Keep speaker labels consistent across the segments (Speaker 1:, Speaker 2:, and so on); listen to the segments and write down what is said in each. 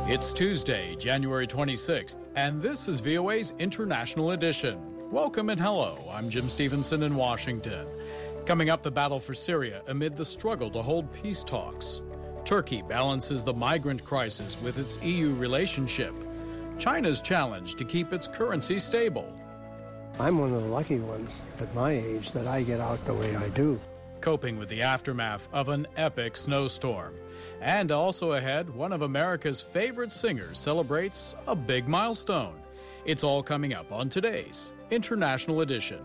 Speaker 1: It's Tuesday, January 26th, and this is VOA's International Edition. Welcome and hello. I'm Jim Stevenson in Washington. Coming up, the battle for Syria amid the struggle to hold peace talks. Turkey balances the migrant crisis with its EU relationship. China's challenge to keep its currency stable.
Speaker 2: I'm one of the lucky ones at my age that I get out the way I do.
Speaker 1: Coping with the aftermath of an epic snowstorm. And also ahead, one of America's favorite singers celebrates a big milestone. It's all coming up on today's International Edition.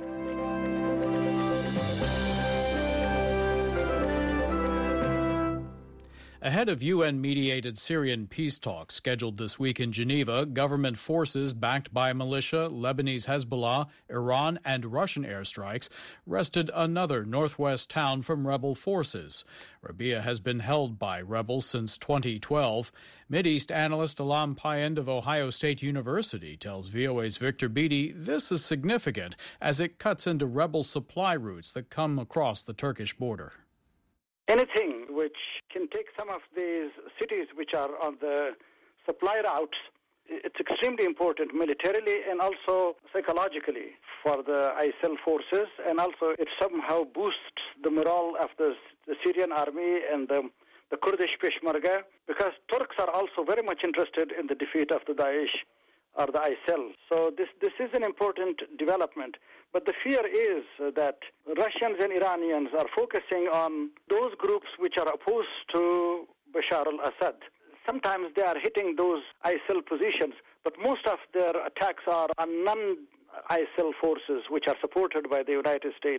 Speaker 1: Ahead of UN-mediated Syrian peace talks scheduled this week in Geneva, government forces backed by militia, Lebanese Hezbollah, Iran, and Russian airstrikes wrested another northwest town from rebel forces. Rabia has been held by rebels since 2012. Mideast analyst Alam Payand of Ohio State University tells VOA's Victor Beatty this is significant as it cuts into rebel supply routes that come across the Turkish border.
Speaker 3: Anything which can take some of these cities which are on the supply routes, it's extremely important militarily and also psychologically for the ISIL forces, and also it somehow boosts the morale of the Syrian army and the Kurdish Peshmerga, because Turks are also very much interested in the defeat of the Daesh or the ISIL. So this is an important development. But the fear is that Russians and Iranians are focusing on those groups which are opposed to Bashar al-Assad. Sometimes they are hitting those ISIL positions, but most of their attacks are on non-ISIL forces which are supported by the United States.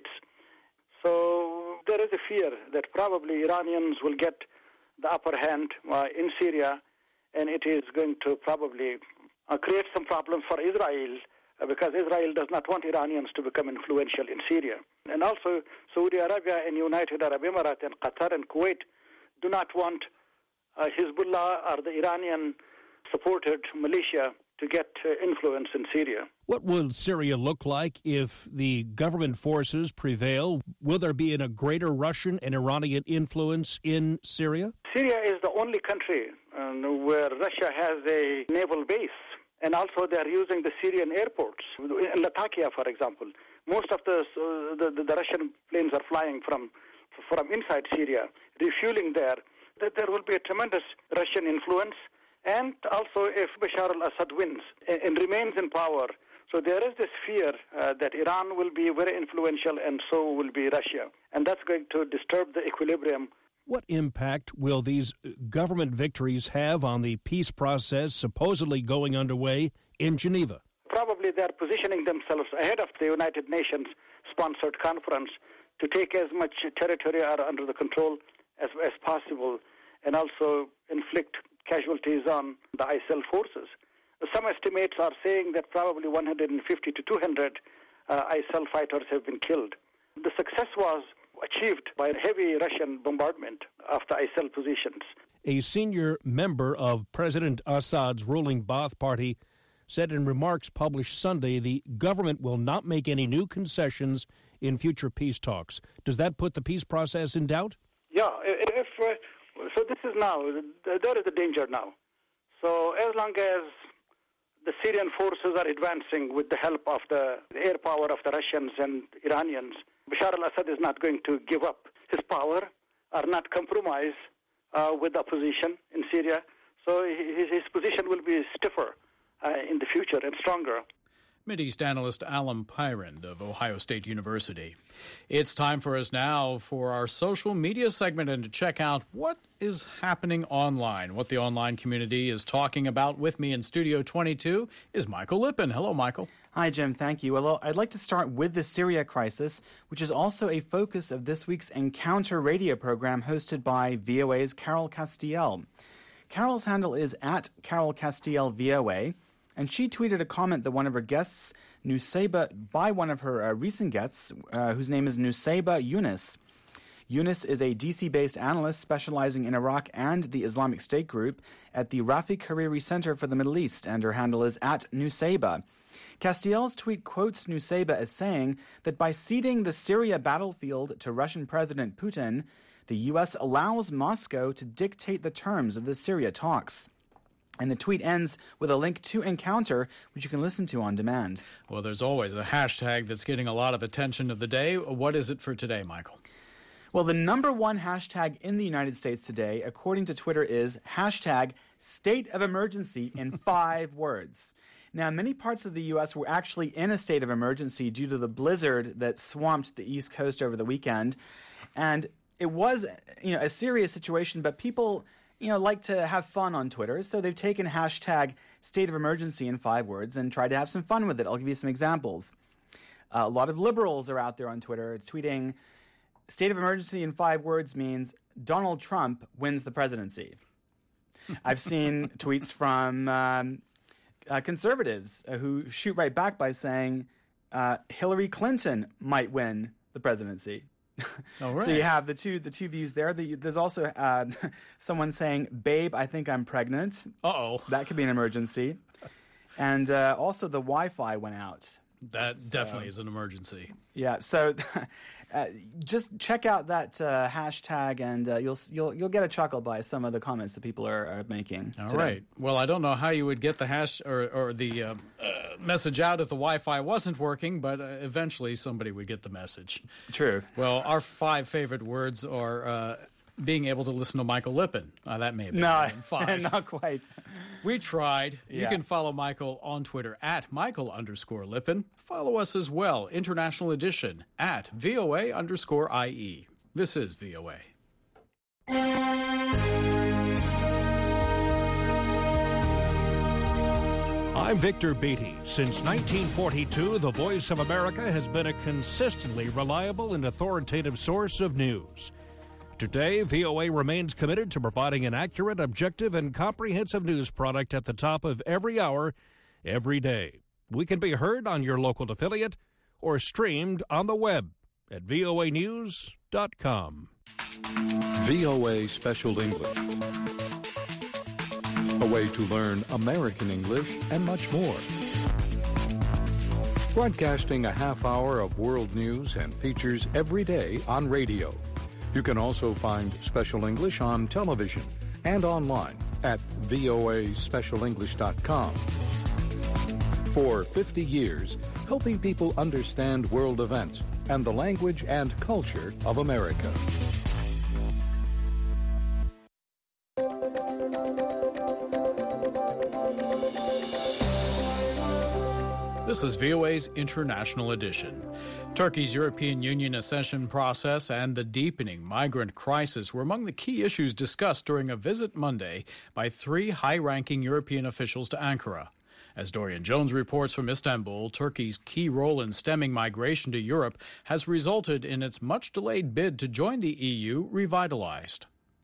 Speaker 3: So there is a fear that probably Iranians will get the upper hand in Syria, and it is going to probably create some problems for Israel, because Israel does not want Iranians to become influential in Syria. And also Saudi Arabia and United Arab Emirates and Qatar and Kuwait do not want Hezbollah or the Iranian-supported militia to get influence in Syria.
Speaker 4: What will Syria look like if the government forces prevail? Will there be a greater Russian and Iranian influence in Syria?
Speaker 3: Syria is the only country where Russia has a naval base. And also they are using the Syrian airports. In Latakia, for example, most of the Russian planes are flying from inside Syria, refueling there. There will be a tremendous Russian influence. And also if Bashar al-Assad wins and remains in power, so there is this fear that Iran will be very influential and so will be Russia. And that's going to disturb the equilibrium.
Speaker 4: What impact will these government victories have on the peace process supposedly going underway in Geneva?
Speaker 3: Probably they're positioning themselves ahead of the United Nations-sponsored conference to take as much territory under the control as possible and also inflict casualties on the ISIL forces. Some estimates are saying that probably 150 to 200 ISIL fighters have been killed. The success was achieved by heavy Russian bombardment of the ISIL positions.
Speaker 4: A senior member of President Assad's ruling Ba'ath Party said in remarks published Sunday the government will not make any new concessions in future peace talks. Does that put the peace process in doubt?
Speaker 3: Yeah, so this is now, there is a danger now. So as long as the Syrian forces are advancing with the help of the air power of the Russians and Iranians, Bashar al-Assad is not going to give up his power or not compromise with the opposition in Syria. So his position will be stiffer in the future and stronger.
Speaker 1: Mideast analyst Alam Payand of Ohio State University. It's time for us now for our social media segment and to check out what is happening online, what the online community is talking about. With me in Studio 22 is Michael Lippin. Hello, Michael.
Speaker 5: Hi, Jim. Thank you. Well, I'd like to start with the Syria crisis, which is also a focus of this week's Encounter radio program hosted by VOA's Carol Castiel. Carol's handle is at Carol Castiel VOA. And she tweeted a comment that one of her guests, by one of her recent guests, whose name is Nusayba Yunus. Yunus is a DC-based analyst specializing in Iraq and the Islamic State group at the Rafiq Hariri Center for the Middle East, and her handle is at Nusayba. Castiel's tweet quotes Nusayba as saying that by ceding the Syria battlefield to Russian President Putin, the U.S. allows Moscow to dictate the terms of the Syria talks. And the tweet ends with a link to Encounter, which you can listen to on demand.
Speaker 1: Well, there's always a hashtag that's getting a lot of attention of the day. What is it for today, Michael?
Speaker 5: Well, the number one hashtag in the United States today, according to Twitter, is hashtag state of emergency in 5 words. Now, many parts of the U.S. were actually in a state of emergency due to the blizzard that swamped the East Coast over the weekend. And it was, a serious situation, but people, like to have fun on Twitter. So they've taken hashtag state of emergency in 5 words and tried to have some fun with it. I'll give you some examples. A lot of liberals are out there on Twitter tweeting, state of emergency in 5 words means Donald Trump wins the presidency. I've seen tweets from conservatives who shoot right back by saying Hillary Clinton might win the presidency.
Speaker 1: All right.
Speaker 5: So you have the two views there. There's also someone saying, "Babe, I think I'm pregnant."
Speaker 1: Uh-oh.
Speaker 5: That could be an emergency. And also the Wi-Fi went out.
Speaker 1: That definitely is an emergency.
Speaker 5: Yeah. So just check out that hashtag, and you'll get a chuckle by some of the comments that people are making.
Speaker 1: All
Speaker 5: today.
Speaker 1: right. Well, I don't know how you would get the hash or the message out if the Wi-Fi wasn't working, but eventually somebody would get the message.
Speaker 5: True.
Speaker 1: Well, our 5 favorite words are being able to listen to Michael Lippin. That may have been
Speaker 5: No,
Speaker 1: 5.
Speaker 5: not quite.
Speaker 1: We tried. You
Speaker 5: Yeah.
Speaker 1: can follow Michael on Twitter at Michael_Lippin. Follow us as well, International Edition, at VOA_IE. This is VOA.
Speaker 4: I'm Victor Beatty. Since 1942, the Voice of America has been a consistently reliable and authoritative source of news. Today, VOA remains committed to providing an accurate, objective, and comprehensive news product at the top of every hour, every day. We can be heard on your local affiliate or streamed on the web at voanews.com.
Speaker 6: VOA Special English. A way to learn American English and much more. Broadcasting a half hour of world news and features every day on radio. You can also find Special English on television and online at voaspecialenglish.com. For 50 years, helping people understand world events and the language and culture of America.
Speaker 1: This is VOA's International Edition. Turkey's European Union accession process and the deepening migrant crisis were among the key issues discussed during a visit Monday by 3 high-ranking European officials to Ankara. As Dorian Jones reports from Istanbul, Turkey's key role in stemming migration to Europe has resulted in its much-delayed bid to join the EU revitalized.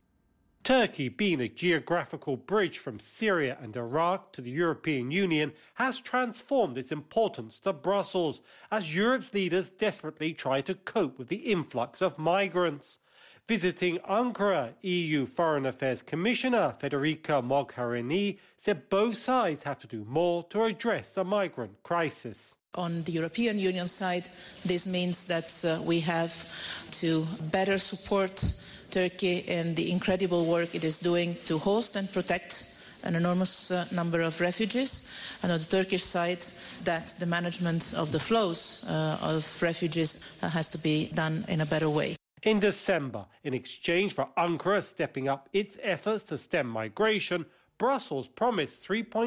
Speaker 7: Turkey, being a geographical bridge from Syria and Iraq to the European Union, has transformed its importance to Brussels as Europe's leaders desperately try to cope with the influx of migrants. Visiting Ankara, EU Foreign Affairs Commissioner Federica Mogherini said both sides have to do more to address the migrant crisis.
Speaker 8: On the European Union side, this means that we have to better support Turkey in the incredible work it is doing to host and protect an enormous number of refugees, and on the Turkish side, that the management of the flows of refugees has to be done in a better way.
Speaker 7: In December, in exchange for Ankara stepping up its efforts to stem migration, Brussels promised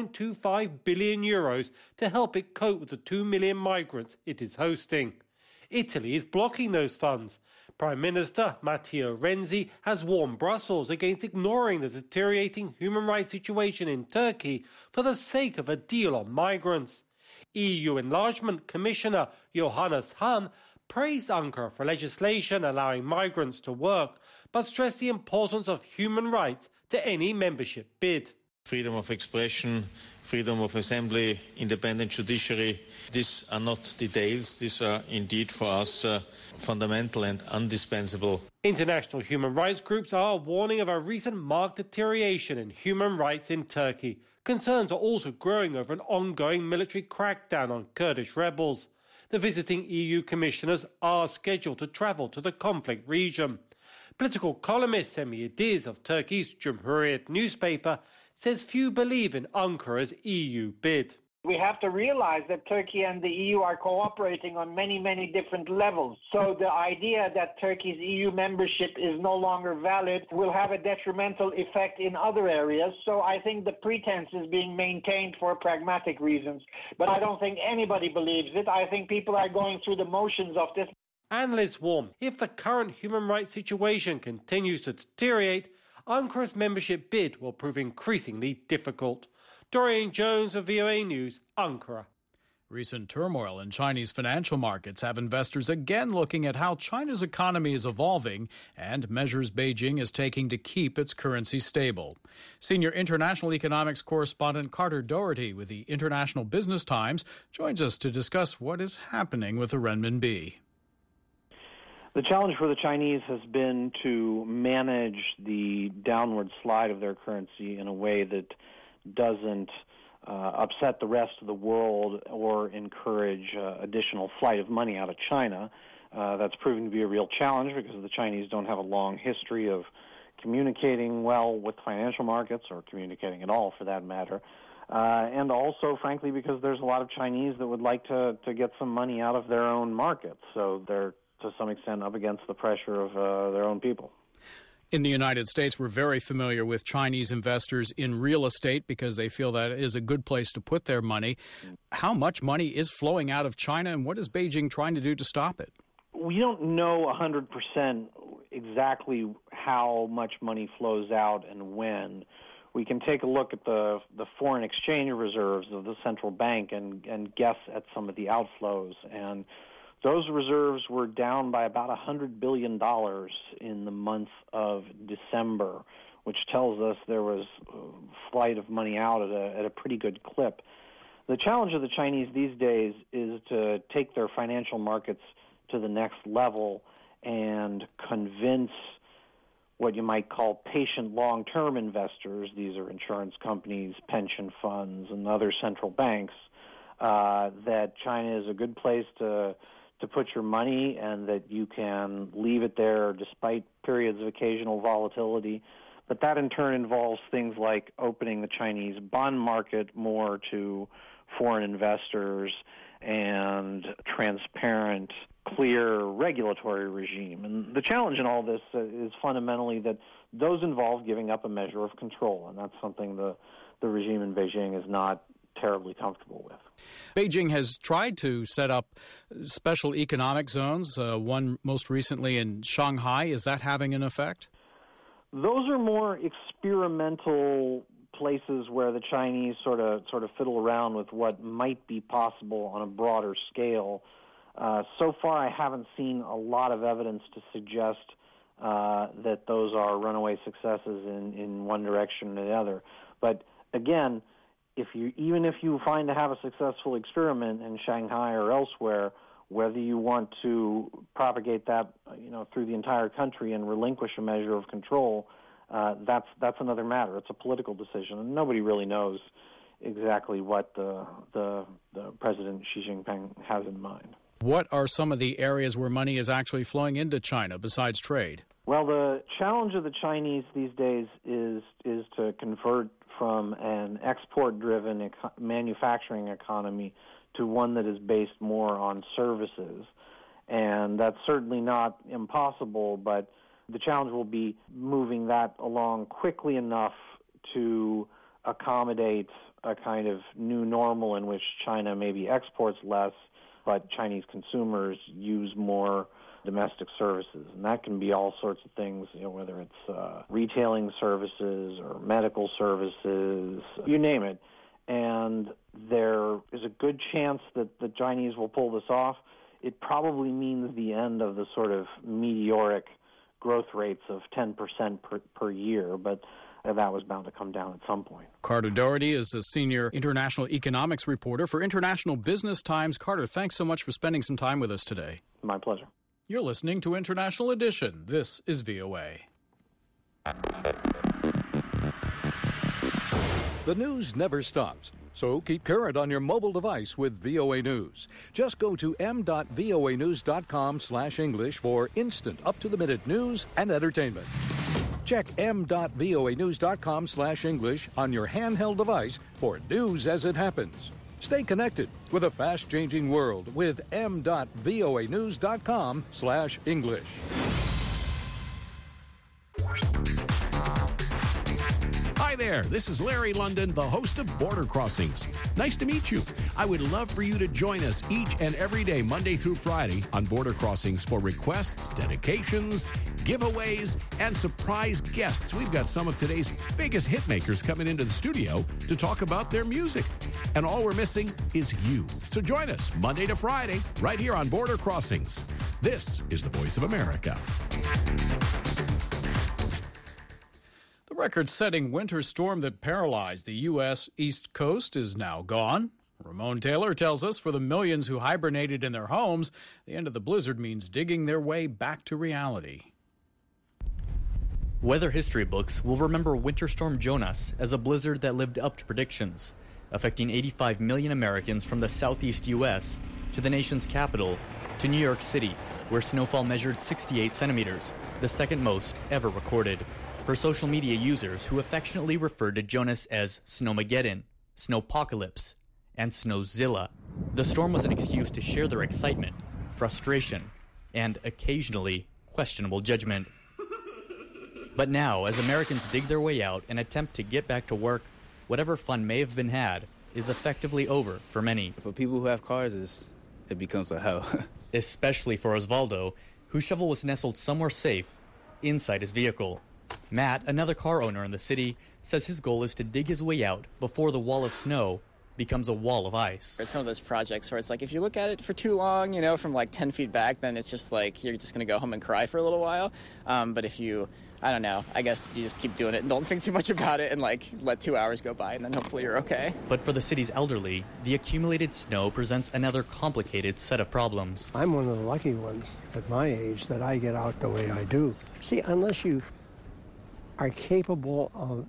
Speaker 7: €3.25 billion to help it cope with the 2 million migrants it is hosting. Italy is blocking those funds. Prime Minister Matteo Renzi has warned Brussels against ignoring the deteriorating human rights situation in Turkey for the sake of a deal on migrants. EU Enlargement Commissioner Johannes Hahn praised Ankara for legislation allowing migrants to work, but stressed the importance of human rights to any membership bid.
Speaker 9: Freedom of expression, freedom of assembly, independent judiciary, these are not details, these are indeed for us fundamental and indispensable.
Speaker 7: International human rights groups are warning of a recent marked deterioration in human rights in Turkey. Concerns are also growing over an ongoing military crackdown on Kurdish rebels. The visiting EU commissioners are scheduled to travel to the conflict region. Political columnist Semih Yildiz of Turkey's Cumhuriyet newspaper says few believe in Ankara's EU bid.
Speaker 10: We have to realize that Turkey and the EU are cooperating on many, many different levels. So the idea that Turkey's EU membership is no longer valid will have a detrimental effect in other areas. So I think the pretense is being maintained for pragmatic reasons. But I don't think anybody believes it. I think people are going through the motions of this.
Speaker 7: Analysts warn if the current human rights situation continues to deteriorate, Ankara's membership bid will prove increasingly difficult. Dorian Jones of VOA News, Ankara.
Speaker 1: Recent turmoil in Chinese financial markets have investors again looking at how China's economy is evolving and measures Beijing is taking to keep its currency stable. Senior international economics correspondent Carter Doherty with the International Business Times joins us to discuss what is happening with the renminbi.
Speaker 11: The challenge for the Chinese has been to manage the downward slide of their currency in a way that doesn't upset the rest of the world or encourage additional flight of money out of China. That's proving to be a real challenge because the Chinese don't have a long history of communicating well with financial markets or communicating at all for that matter. And also, frankly, because there's a lot of Chinese that would like to get some money out of their own markets. So they're, to some extent, up against the pressure of their own people.
Speaker 1: In the United States, we're very familiar with Chinese investors in real estate because they feel that is a good place to put their money. How much money is flowing out of China, and what is Beijing trying to do to stop it?
Speaker 11: We don't know 100% exactly how much money flows out and when. We can take a look at the foreign exchange reserves of the central bank and guess at some of the outflows. And those reserves were down by about $100 billion in the month of December, which tells us there was flight of money out at a pretty good clip. The challenge of the Chinese these days is to take their financial markets to the next level and convince what you might call patient long-term investors, these are insurance companies, pension funds, and other central banks, that China is a good place to put your money and that you can leave it there despite periods of occasional volatility. But that in turn involves things like opening the Chinese bond market more to foreign investors and transparent, clear regulatory regime. And the challenge in all this is fundamentally that those involve giving up a measure of control, and that's something the regime in Beijing is not terribly comfortable with.
Speaker 1: Beijing has tried to set up special economic zones, one most recently in Shanghai. Is that having an effect?
Speaker 11: Those are more experimental places where the Chinese sort of fiddle around with what might be possible on a broader scale. So far, I haven't seen a lot of evidence to suggest that those are runaway successes in one direction or the other. But again, even if you find to have a successful experiment in Shanghai or elsewhere, whether you want to propagate that, through the entire country and relinquish a measure of control, that's another matter. It's a political decision, and nobody really knows exactly what the President Xi Jinping has in mind.
Speaker 1: What are some of the areas where money is actually flowing into China besides trade?
Speaker 11: Well, the challenge of the Chinese these days is to convert from an export-driven manufacturing economy to one that is based more on services. And that's certainly not impossible, but the challenge will be moving that along quickly enough to accommodate a kind of new normal in which China maybe exports less, but Chinese consumers use more domestic services. And that can be all sorts of things, whether it's retailing services or medical services, you name it. And there is a good chance that the Chinese will pull this off. It probably means the end of the sort of meteoric growth rates of 10% per year, but that was bound to come down at some point.
Speaker 1: Carter Doherty is the senior international economics reporter for International Business Times. Carter, thanks so much for spending some time with us today.
Speaker 11: My pleasure.
Speaker 1: You're listening to International Edition. This is VOA.
Speaker 6: The news never stops, so keep current on your mobile device with VOA News. Just go to m.voanews.com/English for instant up-to-the-minute news and entertainment. Check m.voanews.com/English on your handheld device for news as it happens. Stay connected with a fast-changing world with m.voanews.com/English.
Speaker 12: Hi there, this is Larry London, the host of Border Crossings. Nice to meet you. I would love for you to join us each and every day, Monday through Friday, on Border Crossings for requests, dedications, giveaways, and surprise guests. We've got some of today's biggest hitmakers coming into the studio to talk about their music. And all we're missing is you. So join us Monday to Friday, right here on Border Crossings. This is the Voice of America.
Speaker 1: The record-setting winter storm that paralyzed the U.S. East Coast is now gone. Ramon Taylor tells us for the millions who hibernated in their homes, the end of the blizzard means digging their way back to reality.
Speaker 13: Weather history books will remember Winter Storm Jonas as a blizzard that lived up to predictions, affecting 85 million Americans from the southeast U.S. to the nation's capital, to New York City, where snowfall measured 68 centimeters, the second most ever recorded. For social media users who affectionately referred to Jonas as Snowmageddon, Snowpocalypse, and Snowzilla, the storm was an excuse to share their excitement, frustration, and occasionally questionable judgment. But now, as Americans dig their way out and attempt to get back to work, whatever fun may have been had is effectively over for many.
Speaker 14: For people who have cars, it becomes a hell.
Speaker 13: Especially for Osvaldo, whose shovel was nestled somewhere safe inside his vehicle. Matt, another car owner in the city, says his goal is to dig his way out before the wall of snow becomes a wall of ice.
Speaker 15: It's one of those projects where it's like if you look at it for too long, from like 10 feet back, then it's just like you're just going to go home and cry for a little while. But if you, I don't know, I guess you just keep doing it and don't think too much about it and let 2 hours go by and then hopefully you're okay.
Speaker 13: But for the city's elderly, the accumulated snow presents another complicated set of problems.
Speaker 2: I'm one of the lucky ones at my age that I get out the way I do. See, unless you are capable of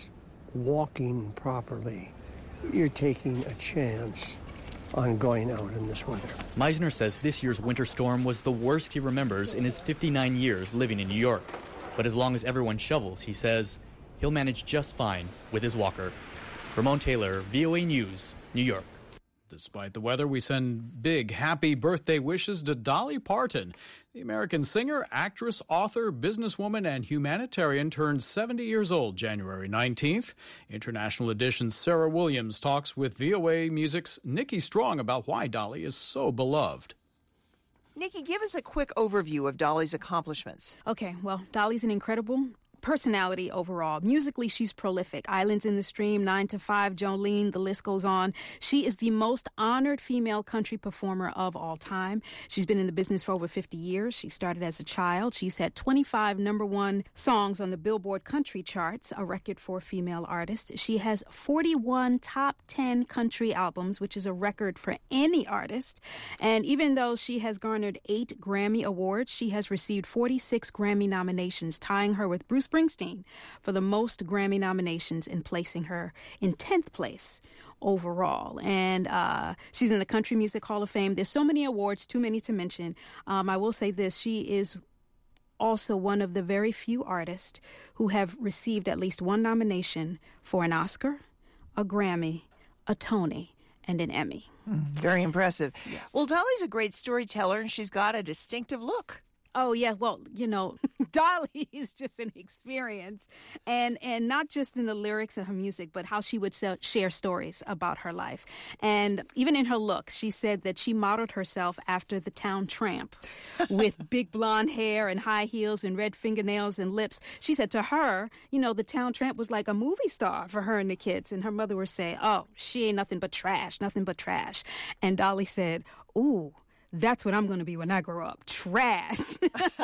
Speaker 2: walking properly, you're taking a chance on going out in this weather.
Speaker 13: Meisner says this year's winter storm was the worst he remembers in his 59 years living in New York. But as long as everyone shovels, he says, he'll manage just fine with his walker. Ramon Taylor, VOA News, New York.
Speaker 1: Despite the weather, we send big happy birthday wishes to Dolly Parton. The American singer, actress, author, businesswoman, and humanitarian turned 70 years old January 19th. International Edition's Sarah Williams talks with VOA Music's Nikki Strong about why Dolly is so beloved.
Speaker 16: Nikki, give us a quick overview of Dolly's accomplishments.
Speaker 17: Okay, well, Dolly's an incredible personality overall. Musically, she's prolific. Islands in the Stream, 9 to 5, Jolene, the list goes on. She is the most honored female country performer of all time. She's been in the business for over 50 years. She started as a child. She's had 25 number one songs on the Billboard country charts, a record for a female artist. She has 41 top 10 country albums, which is a record for any artist. And even though she has garnered 8 Grammy Awards, she has received 46 Grammy nominations, tying her with Bruce Springsteen for the most Grammy nominations and placing her in 10th place overall. And she's in the Country Music Hall of Fame. There's so many awards, too many to mention. I will say this, she is also one of the very few artists who have received at least one nomination for an Oscar, a Grammy, a Tony, and an Emmy.
Speaker 16: Very impressive.
Speaker 17: Yes.
Speaker 16: Well, Dolly's a great storyteller, and she's got a distinctive look.
Speaker 17: Oh, yeah. Well, Dolly is just an experience. And not just in the lyrics and her music, but how she would share stories about her life. And even in her look, she said that she modeled herself after the town tramp with big blonde hair and high heels and red fingernails and lips. She said to her, the town tramp was like a movie star for her and the kids. And her mother would say, oh, she ain't nothing but trash, nothing but trash. And Dolly said, ooh, that's what I'm going to be when I grow up, trash.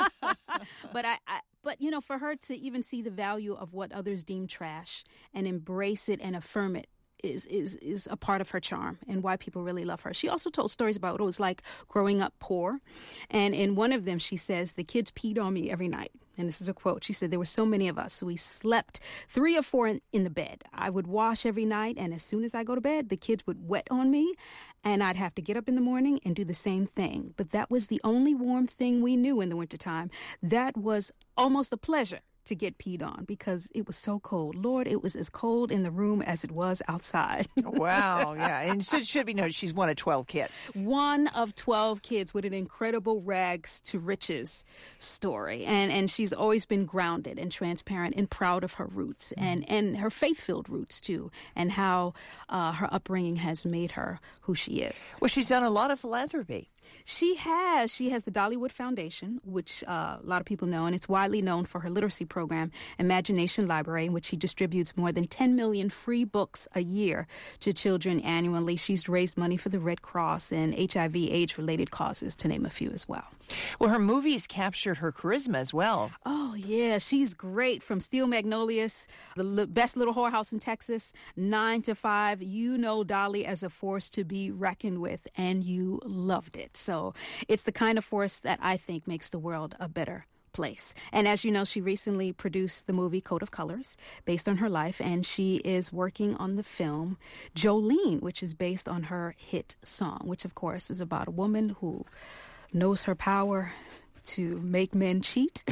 Speaker 17: But for her to even see the value of what others deem trash and embrace it and affirm it is a part of her charm and why people really love her. She also told stories about what it was like growing up poor. And in one of them, she says, the kids peed on me every night. And this is a quote. She said, there were so many of us. So we slept 3 or 4 in the bed. I would wash every night. And as soon as I go to bed, the kids would wet on me. And I'd have to get up in the morning and do the same thing. But that was the only warm thing we knew in the wintertime. That was almost a pleasure to get peed on because it was so cold. Lord, it was as cold in the room as it was outside.
Speaker 16: Wow, yeah. And it should be noted she's one of 12 kids.
Speaker 17: One of 12 kids with an incredible rags to riches story. And she's always been grounded and transparent and proud of her roots and her faith-filled roots, too, and how her upbringing has made her who she is.
Speaker 16: Well, she's done a lot of philanthropy.
Speaker 17: She has the Dollywood Foundation, which a lot of people know, and it's widely known for her literacy program, Imagination Library, in which she distributes more than 10 million free books a year to children annually. She's raised money for the Red Cross and HIV/AIDS-related causes, to name a few as well.
Speaker 16: Well, her movies captured her charisma as well.
Speaker 17: Oh, yeah, she's great. From Steel Magnolias, The Best Little Whorehouse in Texas, 9 to 5. You know Dolly as a force to be reckoned with, and you loved it. So it's the kind of force that I think makes the world a better place. And as you know, she recently produced the movie Code of Colors, based on her life, and she is working on the film Jolene, which is based on her hit song, which, of course, is about a woman who knows her power to make men cheat.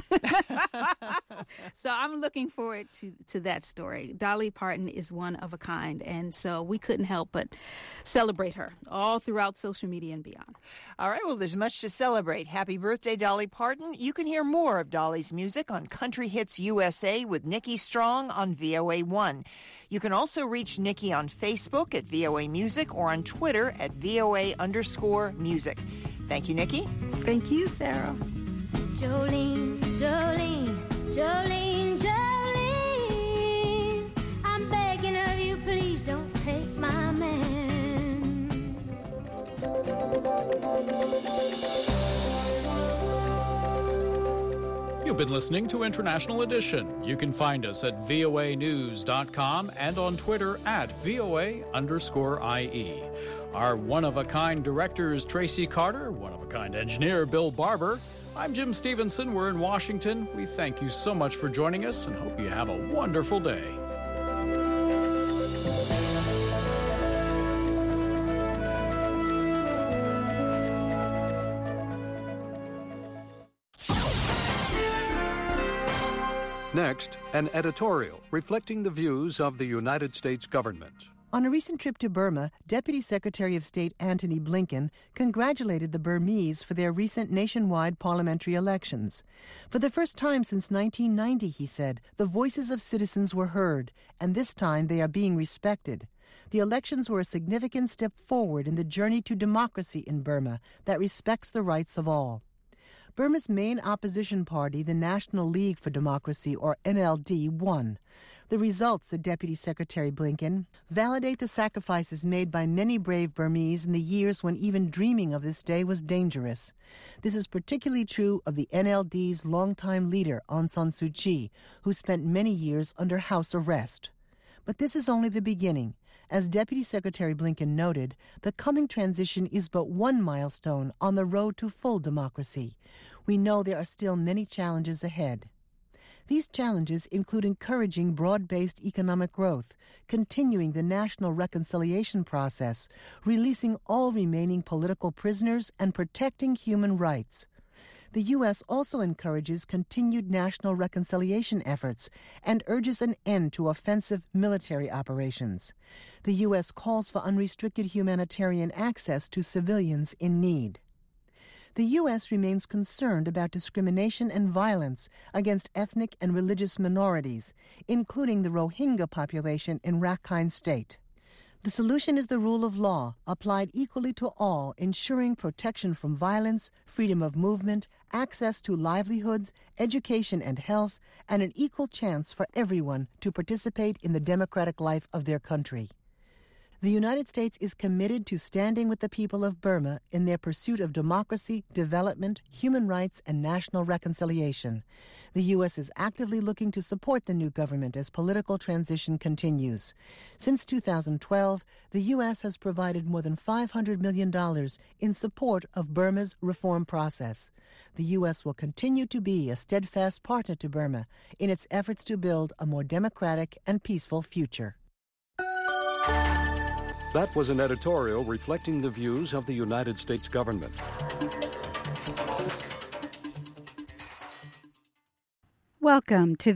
Speaker 17: So I'm looking forward to that story. Dolly Parton is one of a kind, and so we couldn't help but celebrate her all throughout social media and beyond.
Speaker 16: All right, well, there's much to celebrate. Happy birthday, Dolly Parton. You can hear more of Dolly's music on Country Hits USA with Nikki Strong on VOA1. You can also reach Nikki on Facebook at VOA Music or on Twitter at VOA_music. Thank you, Nikki.
Speaker 17: Thank you, Sarah.
Speaker 18: Jolene, Jolene, Jolene, Jolene, I'm begging of you, please don't take my man.
Speaker 1: You've been listening to International Edition. You can find us at voanews.com and on Twitter at VOA_IE. Our one-of-a-kind director is Tracy Carter, one-of-a-kind engineer Bill Barber. I'm Jim Stevenson. We're in Washington. We thank you so much for joining us and hope you have a wonderful day.
Speaker 6: Next, an editorial reflecting the views of the United States government.
Speaker 19: On a recent trip to Burma, Deputy Secretary of State Antony Blinken congratulated the Burmese for their recent nationwide parliamentary elections. For the first time since 1990, he said, the voices of citizens were heard, and this time they are being respected. The elections were a significant step forward in the journey to democracy in Burma that respects the rights of all. Burma's main opposition party, the National League for Democracy, or NLD, won. The results, said Deputy Secretary Blinken, validate the sacrifices made by many brave Burmese in the years when even dreaming of this day was dangerous. This is particularly true of the NLD's longtime leader, Aung San Suu Kyi, who spent many years under house arrest. But this is only the beginning. As Deputy Secretary Blinken noted, the coming transition is but one milestone on the road to full democracy. We know there are still many challenges ahead. These challenges include encouraging broad-based economic growth, continuing the national reconciliation process, releasing all remaining political prisoners, and protecting human rights. The U.S. also encourages continued national reconciliation efforts and urges an end to offensive military operations. The U.S. calls for unrestricted humanitarian access to civilians in need. The U.S. remains concerned about discrimination and violence against ethnic and religious minorities, including the Rohingya population in Rakhine State. The solution is the rule of law, applied equally to all, ensuring protection from violence, freedom of movement, access to livelihoods, education and health, and an equal chance for everyone to participate in the democratic life of their country. The United States is committed to standing with the people of Burma in their pursuit of democracy, development, human rights, and national reconciliation. The U.S. is actively looking to support the new government as political transition continues. Since 2012, the U.S. has provided more than $500 million in support of Burma's reform process. The U.S. will continue to be a steadfast partner to Burma in its efforts to build a more democratic and peaceful future.
Speaker 6: That was an editorial reflecting the views of the United States government.
Speaker 20: Welcome to